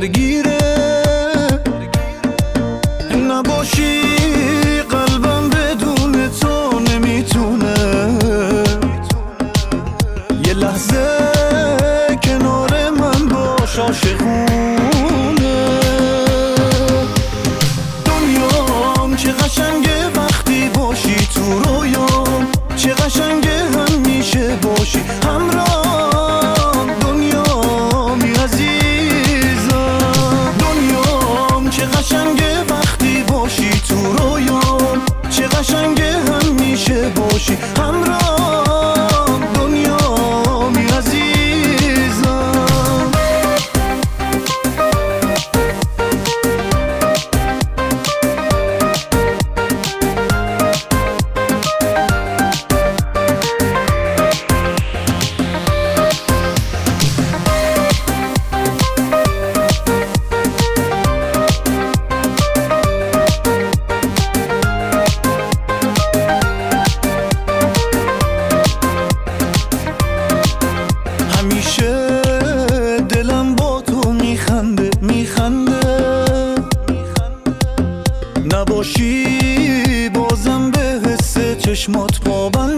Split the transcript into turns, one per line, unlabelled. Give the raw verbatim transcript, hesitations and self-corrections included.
درگیره، نباشی قلبم بدون تو نمیتونه یه لحظه کنار من باش عاشقونه. دنیام چه قشنگه وقتی باشی تو رویام، چه قشنگه همیشه باشی همراه دنیامی عزیزم. دنیام چه قشنگه وقتی باشی تو رویام، چه قشنگه همیشه باشی همراه دنیامی عزیزم. همیشه دلم با تو میخنده میخنده، نباشی بازم به حس چشمات پابند